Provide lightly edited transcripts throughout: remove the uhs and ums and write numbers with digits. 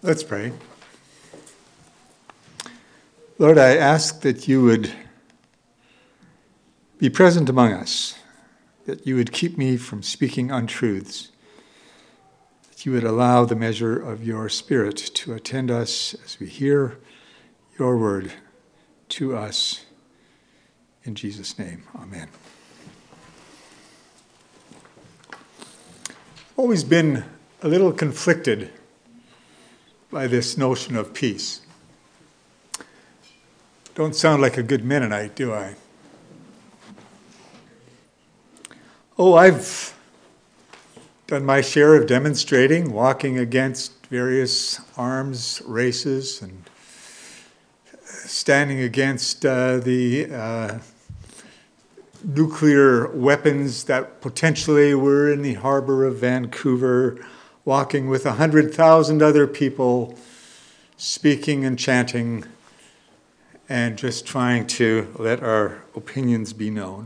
Let's pray. Lord, I ask that you would be present among us, that you would keep me from speaking untruths, that you would allow the measure of your Spirit to attend us as we hear your word to us. In Jesus' name, amen. I've always been a little conflicted by this notion of peace. Don't sound like a good Mennonite, do I? Oh, I've done my share of demonstrating, walking against various arms races and standing against the nuclear weapons that potentially were in the harbor of Vancouver, walking with 100,000 other people, speaking and chanting, and just trying to let our opinions be known.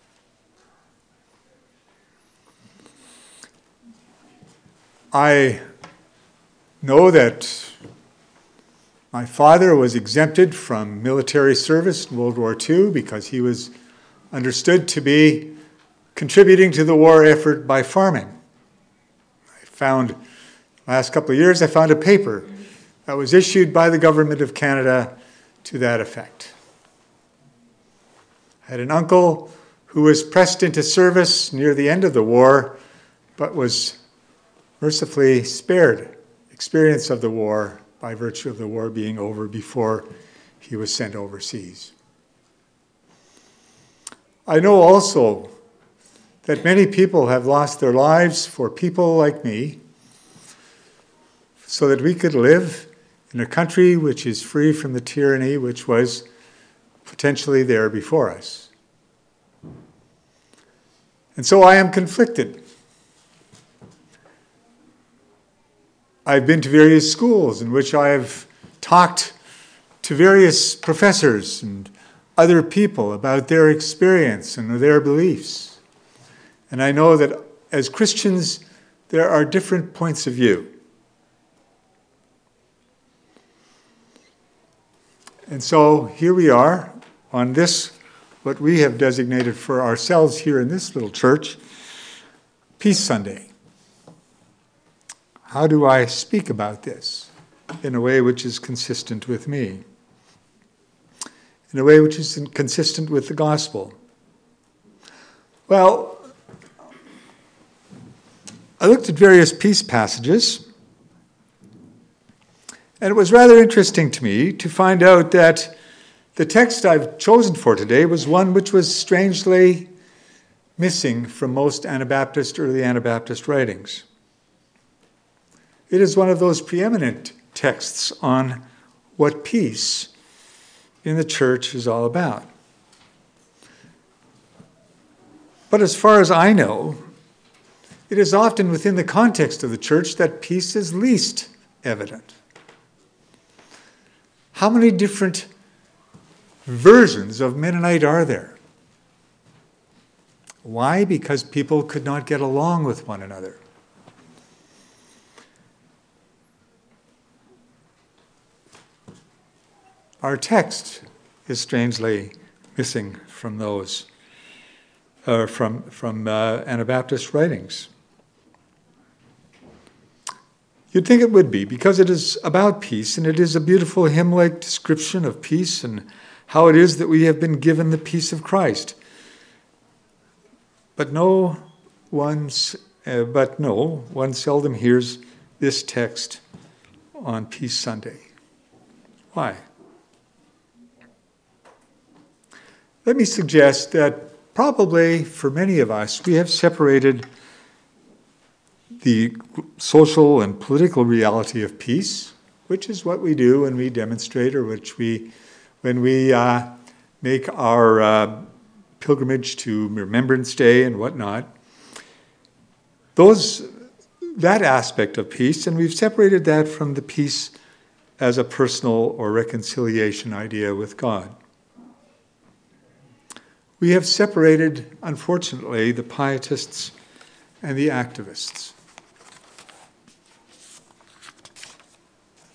I know that my father was exempted from military service in World War II because he was understood to be contributing to the war effort by farming. Last couple of years, I found a paper that was issued by the government of Canada to that effect. I had an uncle who was pressed into service near the end of the war, but was mercifully spared experience of the war by virtue of the war being over before he was sent overseas. I know also that many people have lost their lives for people like me so that we could live in a country which is free from the tyranny which was potentially there before us. And so I am conflicted. I've been to various schools in which I've talked to various professors and other people about their experience and their beliefs. And I know that as Christians, there are different points of view. And so here we are on this, what we have designated for ourselves here in this little church, Peace Sunday. How do I speak about this in a way which is consistent with me? In a way which is consistent with the gospel? Well, I looked at various peace passages, and it was rather interesting to me to find out that the text I've chosen for today was one which was strangely missing from most early Anabaptist writings. It is one of those preeminent texts on what peace in the church is all about. But as far as I know, it is often within the context of the church that peace is least evident. How many different versions of Mennonite are there? Why? Because people could not get along with one another. Our text is strangely missing from those, from Anabaptist writings. You'd think it would be, because it is about peace, and it is a beautiful hymn-like description of peace and how it is that we have been given the peace of Christ. But one seldom hears this text on Peace Sunday. Why? Let me suggest that probably for many of us, we have separated the social and political reality of peace, which is what we do when we demonstrate or when we make our pilgrimage to Remembrance Day and whatnot. That aspect of peace, and we've separated that from the peace as a personal or reconciliation idea with God. We have separated, unfortunately, the pietists and the activists.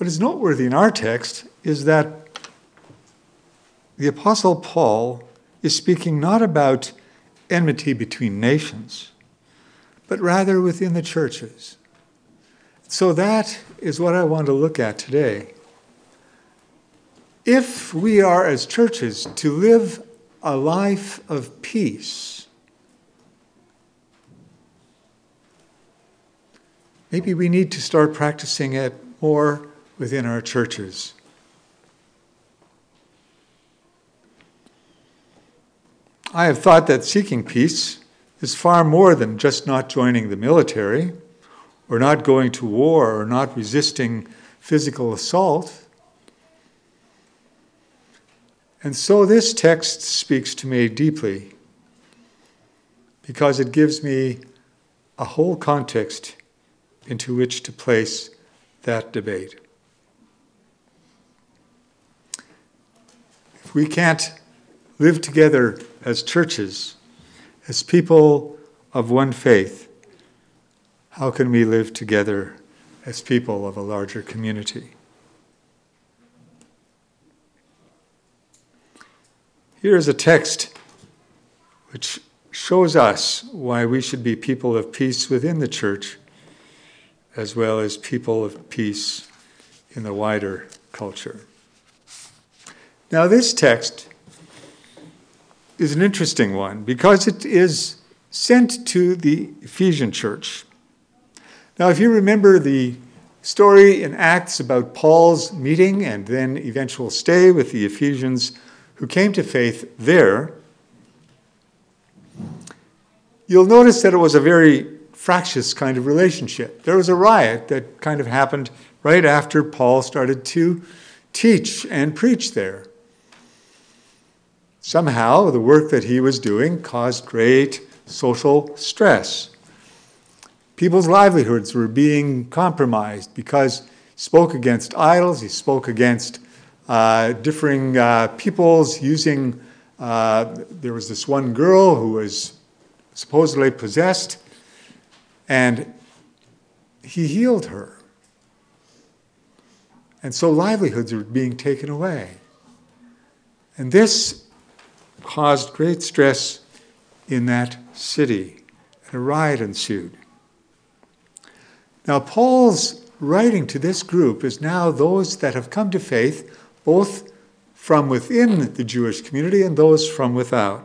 What is noteworthy in our text is that the Apostle Paul is speaking not about enmity between nations, but rather within the churches. So that is what I want to look at today. If we are, as churches, to live a life of peace, maybe we need to start practicing it more within our churches. I have thought that seeking peace is far more than just not joining the military, or not going to war, or not resisting physical assault. And so this text speaks to me deeply, because it gives me a whole context into which to place that debate. If we can't live together as churches, as people of one faith, how can we live together as people of a larger community? Here is a text which shows us why we should be people of peace within the church, as well as people of peace in the wider culture. Now, this text is an interesting one because it is sent to the Ephesian church. Now, if you remember the story in Acts about Paul's meeting and then eventual stay with the Ephesians who came to faith there, you'll notice that it was a very fractious kind of relationship. There was a riot that kind of happened right after Paul started to teach and preach there. Somehow, the work that he was doing caused great social stress. People's livelihoods were being compromised because he spoke against idols, he spoke against differing peoples using, there was this one girl who was supposedly possessed, and he healed her. And so livelihoods were being taken away. And this caused great stress in that city, and a riot ensued. Now, Paul's writing to this group is now those that have come to faith, both from within the Jewish community and those from without.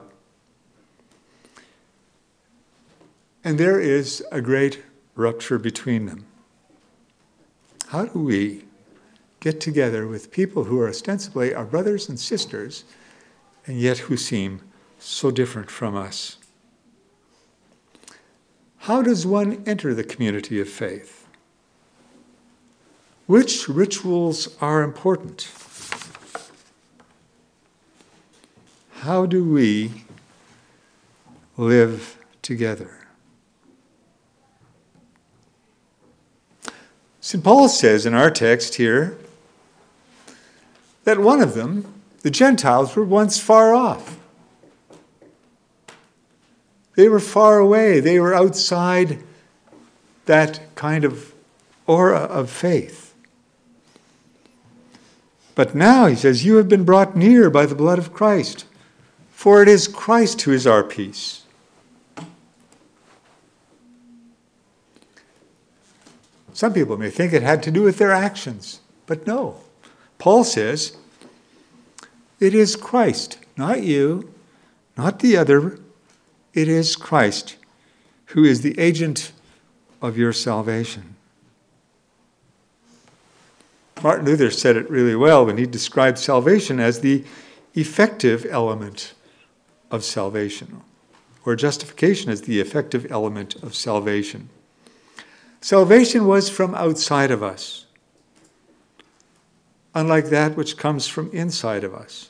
And there is a great rupture between them. How do we get together with people who are ostensibly our brothers and sisters, and yet who seem so different from us? How does one enter the community of faith? Which rituals are important? How do we live together? St. Paul says in our text here that one of them, the Gentiles, were once far off. They were far away. They were outside that kind of aura of faith. But now, he says, you have been brought near by the blood of Christ, for it is Christ who is our peace. Some people may think it had to do with their actions, but no. Paul says, it is Christ, not you, not the other. It is Christ who is the agent of your salvation. Martin Luther said it really well when he described salvation as the effective element of salvation, or justification as the effective element of salvation. Salvation was from outside of us, unlike that which comes from inside of us.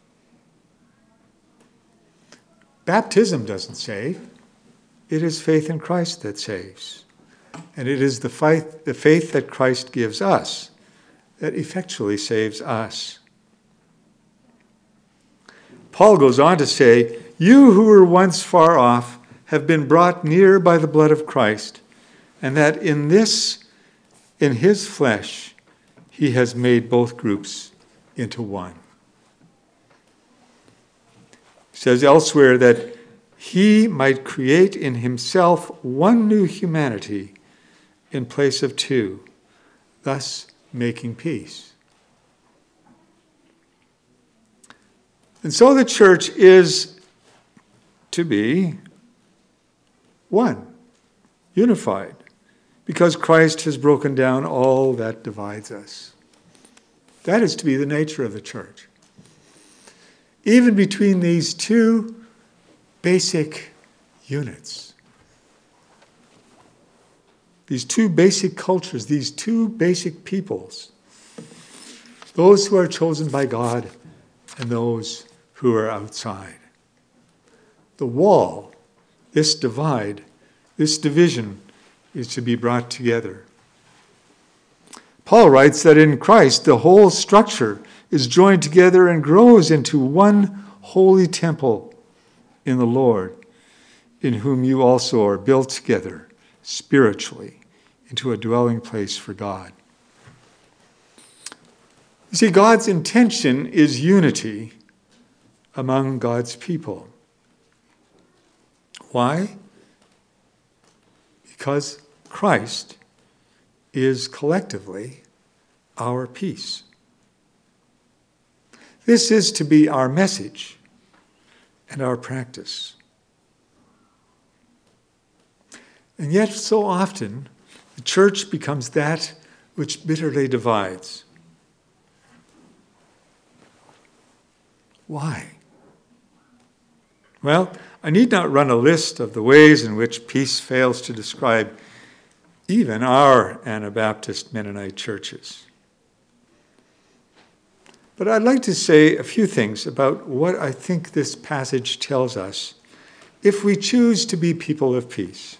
Baptism doesn't save. It is faith in Christ that saves. And it is the faith that Christ gives us that effectually saves us. Paul goes on to say, you who were once far off have been brought near by the blood of Christ, and that in his flesh, he has made both groups into one. He says elsewhere that he might create in himself one new humanity in place of two, thus making peace. And so the church is to be one, unified, because Christ has broken down all that divides us. That is to be the nature of the church. Even between these two basic units, these two basic cultures, these two basic peoples, those who are chosen by God and those who are outside. The wall, this divide, this division is to be brought together. Paul writes that in Christ the whole structure is joined together and grows into one holy temple in the Lord, in whom you also are built together spiritually into a dwelling place for God. You see, God's intention is unity among God's people. Why? Because Christ is collectively our peace. This is to be our message and our practice. And yet, so often, the church becomes that which bitterly divides. Why? Well, I need not run a list of the ways in which peace fails to describe even our Anabaptist Mennonite churches. But I'd like to say a few things about what I think this passage tells us if we choose to be people of peace.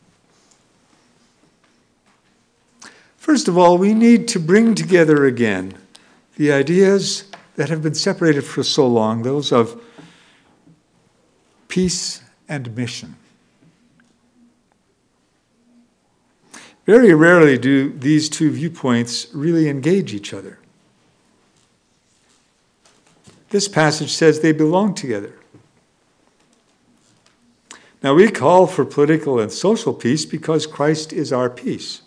First of all, we need to bring together again the ideas that have been separated for so long, those of peace and mission. Very rarely do these two viewpoints really engage each other. This passage says they belong together. Now, we call for political and social peace because Christ is our peace.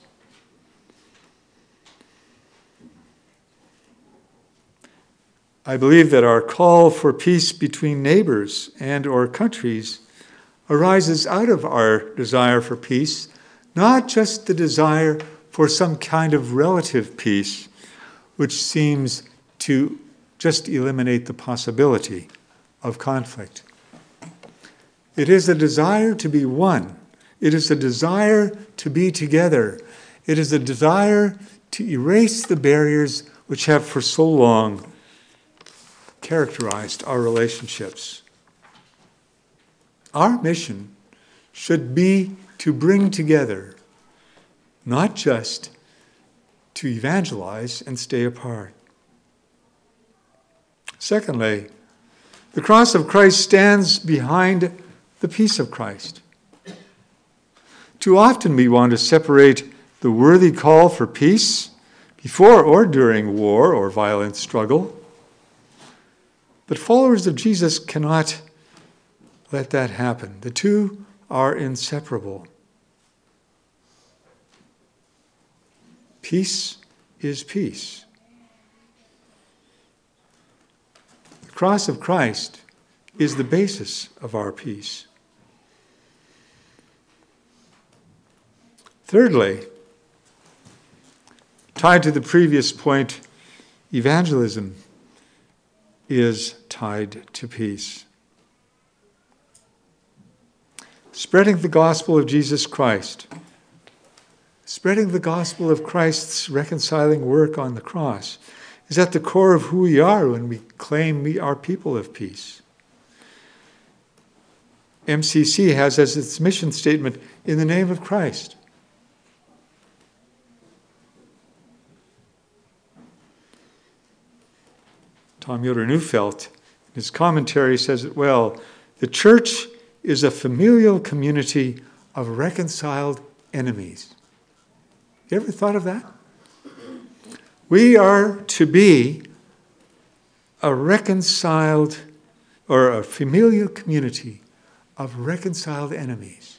I believe that our call for peace between neighbors and or countries arises out of our desire for peace, not just the desire for some kind of relative peace, which seems to just eliminate the possibility of conflict. It is a desire to be one. It is a desire to be together. It is a desire to erase the barriers which have for so long characterized our relationships. Our mission should be to bring together, not just to evangelize and stay apart. Secondly, the cross of Christ stands behind the peace of Christ. Too often we want to separate the worthy call for peace before or during war or violent struggle. But followers of Jesus cannot let that happen. The two are inseparable. Peace is peace. The cross of Christ is the basis of our peace. Thirdly, tied to the previous point, evangelism is tied to peace. Spreading the gospel of Jesus Christ, spreading the gospel of Christ's reconciling work on the cross, is at the core of who we are when we claim we are people of peace. MCC has as its mission statement, in the name of Christ. Tom Yoder-Neufeld, in his commentary, says it well. The church is a familial community of reconciled enemies. You ever thought of that? We are to be a reconciled or a familial community of reconciled enemies.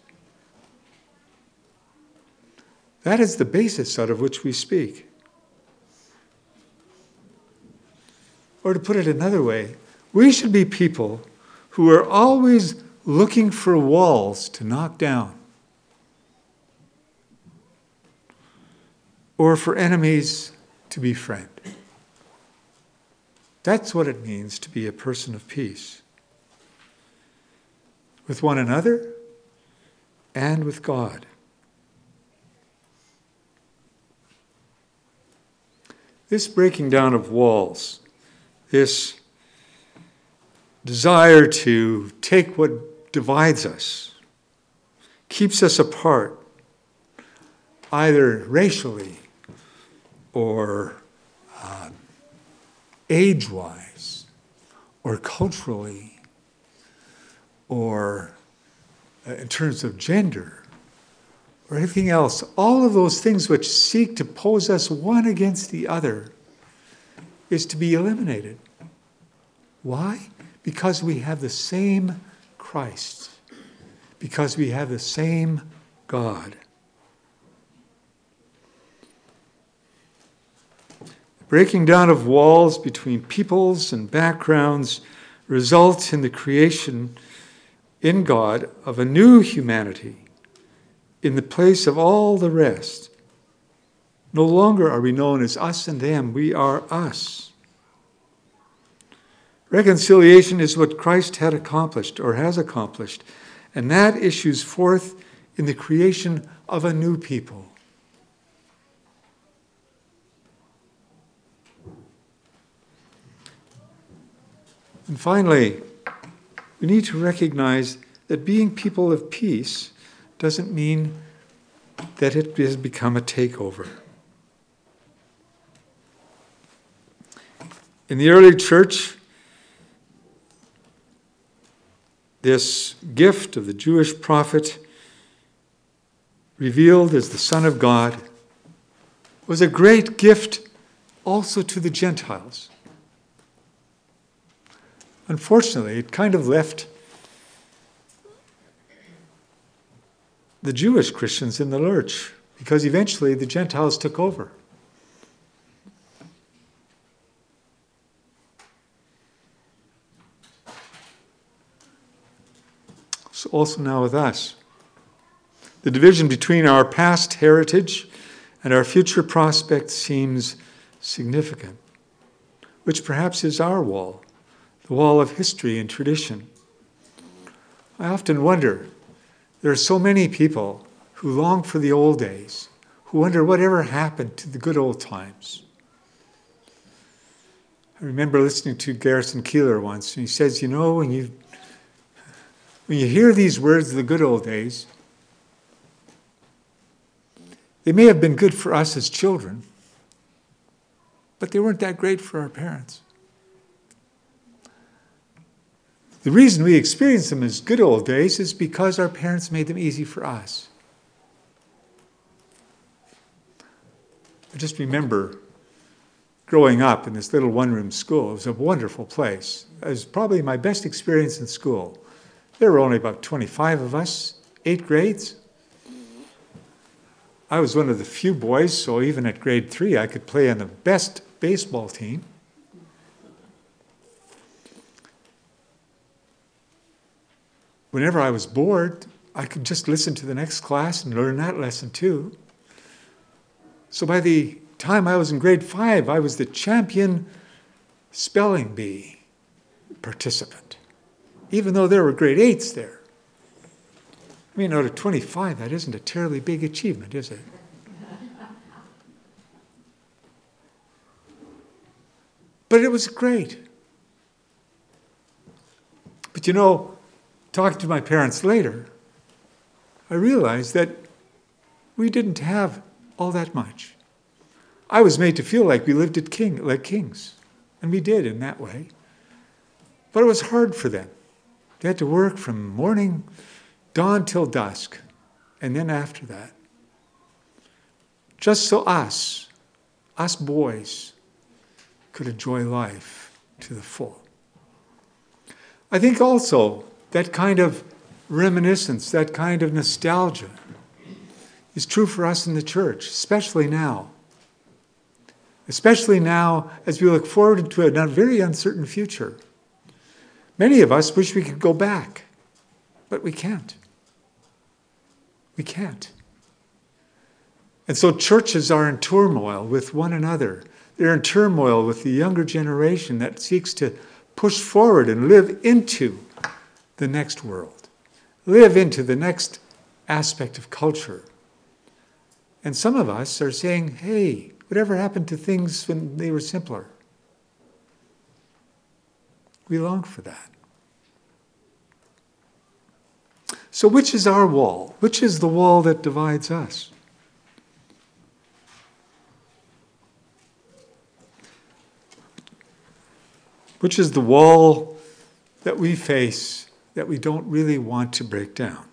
That is the basis out of which we speak. Or to put it another way, we should be people who are always looking for walls to knock down, or for enemies to befriend. That's what it means to be a person of peace. With one another and with God. This breaking down of walls, this desire to take what divides us, keeps us apart, either racially or age-wise or culturally or in terms of gender or anything else. All of those things which seek to pose us one against the other is to be eliminated. Why? Because we have the same Christ. Because we have the same God. Breaking down of walls between peoples and backgrounds results in the creation in God of a new humanity in the place of all the rest. No longer are we known as us and them, we are us. Reconciliation is what Christ had accomplished or has accomplished, and that issues forth in the creation of a new people. And finally, we need to recognize that being people of peace doesn't mean that it has become a takeover. In the early church, this gift of the Jewish prophet, revealed as the Son of God, was a great gift also to the Gentiles. Unfortunately, it kind of left the Jewish Christians in the lurch, because eventually the Gentiles took over. So also now with us. The division between our past heritage and our future prospects seems significant, which perhaps is our wall, the wall of history and tradition. I often wonder, there are so many people who long for the old days, who wonder whatever happened to the good old times. I remember listening to Garrison Keillor once, and he says, you know, when you hear these words, the good old days, they may have been good for us as children, but they weren't that great for our parents. The reason we experience them as good old days is because our parents made them easy for us. I just remember growing up in this little one-room school. It was a wonderful place. It was probably my best experience in school. There were only about 25 of us, 8 grades. I was one of the few boys, so even at grade 3, I could play on the best baseball team. Whenever I was bored, I could just listen to the next class and learn that lesson too. So by the time I was in grade 5, I was the champion spelling bee participant, even though there were grade 8s there. I mean, out of 25, that isn't a terribly big achievement, is it? But it was great. But you know, talking to my parents later, I realized that we didn't have all that much. I was made to feel like we lived like kings, and we did in that way. But it was hard for them. They had to work from morning, dawn till dusk, and then after that. Just so us, us boys could enjoy life to the full. I think also that kind of reminiscence, that kind of nostalgia is true for us in the church, especially now. Especially now as we look forward to a very uncertain future. Many of us wish we could go back, but we can't. We can't. And so churches are in turmoil with one another. They're in turmoil with the younger generation that seeks to push forward and live into the next world, live into the next aspect of culture. And some of us are saying, hey, whatever happened to things when they were simpler? We long for that. So which is our wall? Which is the wall that divides us? Which is the wall that we face that we don't really want to break down?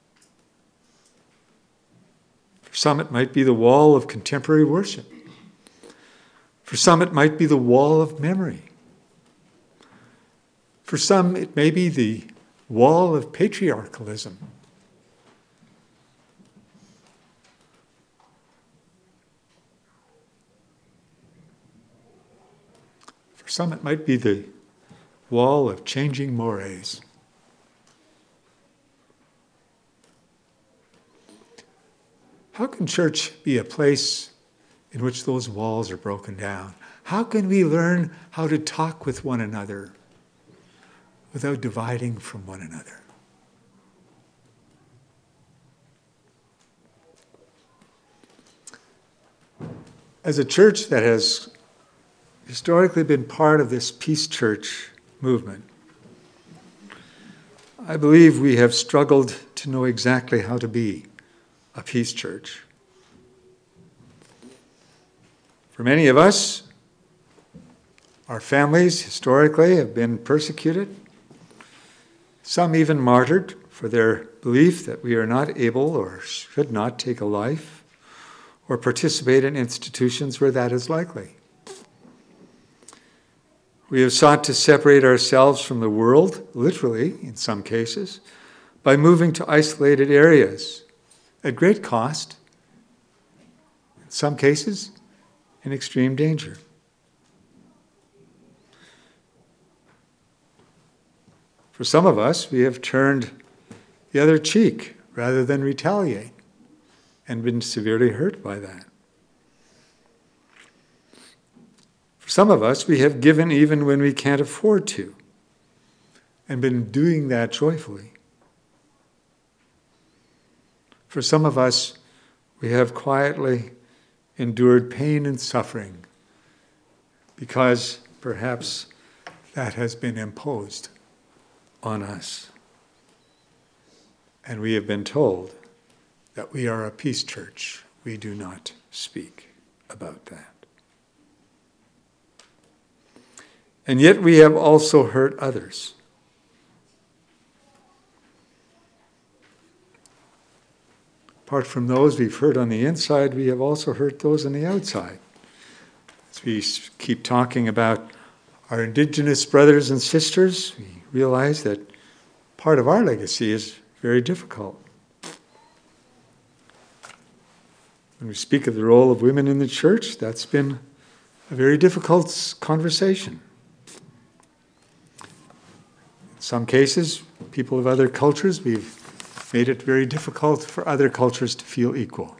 For some, it might be the wall of contemporary worship. For some, it might be the wall of memory. For some, it may be the wall of patriarchalism. For some, it might be the wall of changing mores. How can church be a place in which those walls are broken down? How can we learn how to talk with one another without dividing from one another? As a church that has historically been part of this peace church movement, I believe we have struggled to know exactly how to be a peace church. For many of us, our families historically have been persecuted, some even martyred for their belief that we are not able or should not take a life or participate in institutions where that is likely. We have sought to separate ourselves from the world, literally in some cases, by moving to isolated areas at great cost, in some cases in extreme danger. For some of us, we have turned the other cheek rather than retaliate and been severely hurt by that. For some of us, we have given even when we can't afford to and been doing that joyfully. For some of us, we have quietly endured pain and suffering because perhaps that has been imposed on us. And we have been told that we are a peace church. We do not speak about that. And yet we have also hurt others. Apart from those we've hurt on the inside, we have also hurt those on the outside. As we keep talking about our Indigenous brothers and sisters, we realize that part of our legacy is very difficult. When we speak of the role of women in the church, that's been a very difficult conversation. In some cases, people of other cultures, we've made it very difficult for other cultures to feel equal.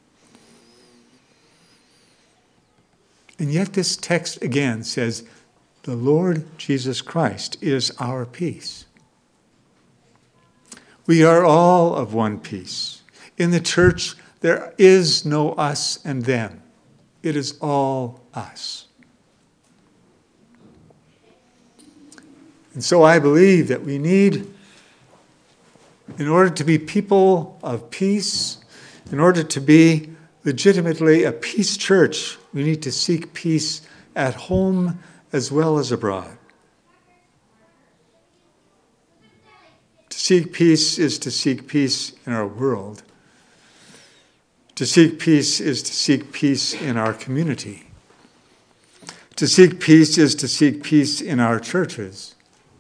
And yet this text again says, the Lord Jesus Christ is our peace. We are all of one piece. In the church, there is no us and them. It is all us. And so I believe that we need, in order to be people of peace, in order to be legitimately a peace church, we need to seek peace at home as well as abroad. To seek peace is to seek peace in our world. To seek peace is to seek peace in our community. To seek peace is to seek peace in our churches.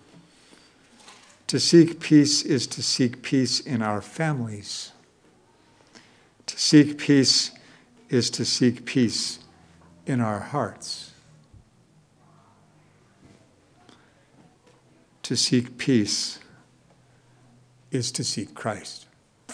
To seek peace is to seek peace in our families. To seek peace is to seek peace in our hearts. To seek peace is to seek Christ.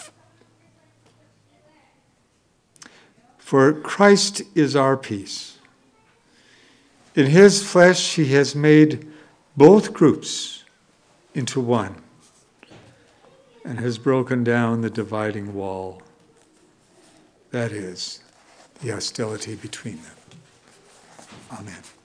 For Christ is our peace. In his flesh he has made both groups into one and has broken down the dividing wall. That is, the hostility between them. Amen.